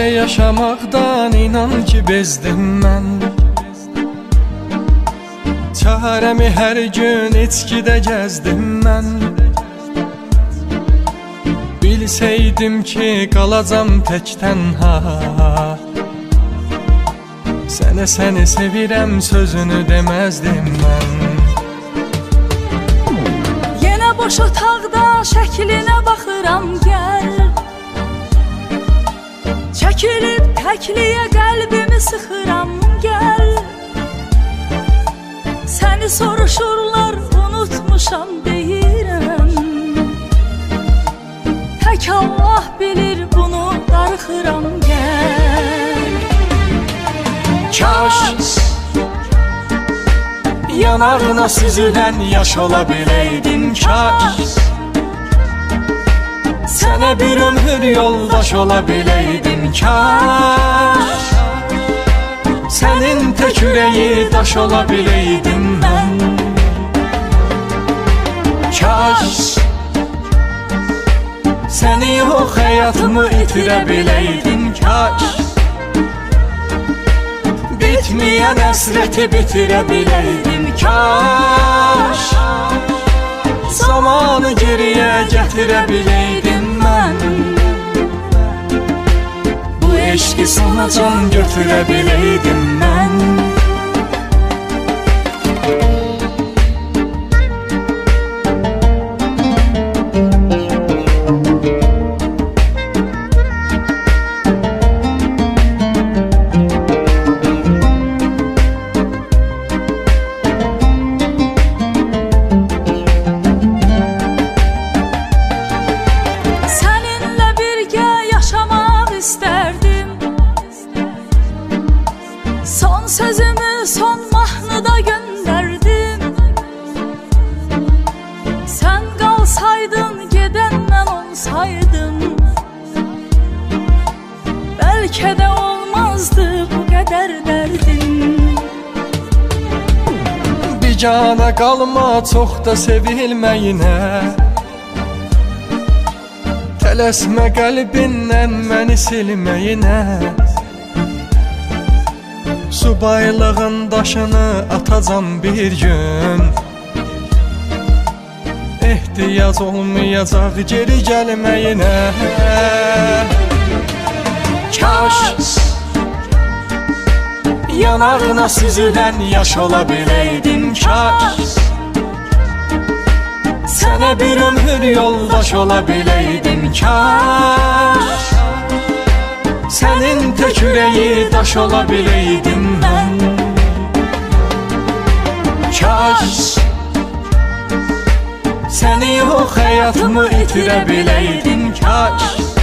Sənlə yaşamaqdan inan ki bezdim mən. Çarəmi hər gün içkidə gəzdim mən. Bilsəydim ki qalacam tək tənha, sənə səni sevirəm sözünü deməzdim mən. Yenə boş otaqda şəklinə baxıram gəl, çəkilib təkliyə qəlbimi sıxıram gəl. Səni soruşurlar unutmuşam deyirəm, tək Allah bilir bunu darıxıram gəl. Kaş yanağına süzülən yaş ola biləydim, kaş sənə bir ömür yoldaş ola biləydim, kaş sənin tək ürəyi daş ola biləydim mən. Kaş səni yox həyatımı itirə biləydim, kaş bitməyən həsrəti bitirə biləydim, kaş zamanı geriyə gətirə biləydim mən. Bu eşqi sana can götürə biləydim mən. Son sözümü son mahnıda gönderdim. Sen kalsaydın geden ben olsaydım, belki de olmazdı bu kadar derdim. Bir cana qalma çox da sevilməyinə, tələsmə qəlbindən məni silməyinə. Subaylığın daşını atacam bir gün, ehtiyac olmayacaq geri gəlməyinə. Kaş yanağına süzülən yaş ola biləydim, kaş sənə bir ömür yoldaş ola biləydim, kaş sənin tək ürəyi daş ola biləydim mən. Kaş səni yox həyatımı itirə biləydim, kaş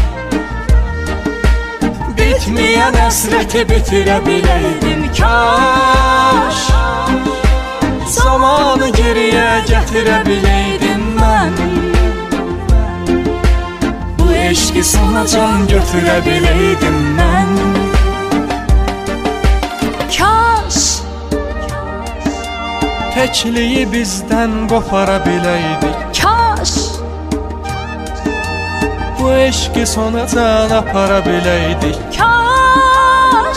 bitməyən həsrəti bitirə biləydim, kaş zamanı geriyə gətirə biləydim mən. Bu eşqi sana can götürə biləydim mən. Kaş təkliyi bizdən qopara biləydik, kaş bu eşqi sona can apara biləydik, kaş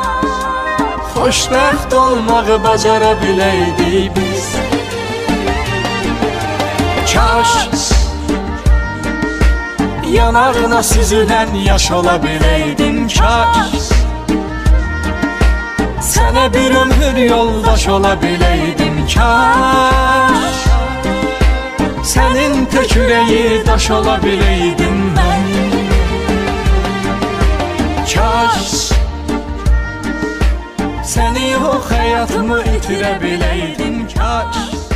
xoşbəxt olmağı bacara biləydik biz. Kaş yanağına süzülən yaş ola biləydim, kaş sənə bir ömür yoldaş ola biləydim, kaş sənin tək ürəyi daş ola biləydim mən. Kaş səni yox həyatımı itirə biləydim, kaş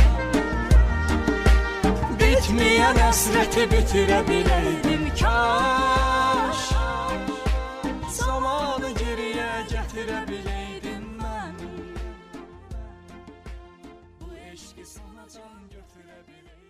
bitməyən həsrəti bitirə biləydim, kaş zamanı geriyə gətirə biləydim mən. Bu eşqi sana can götürə biləydim.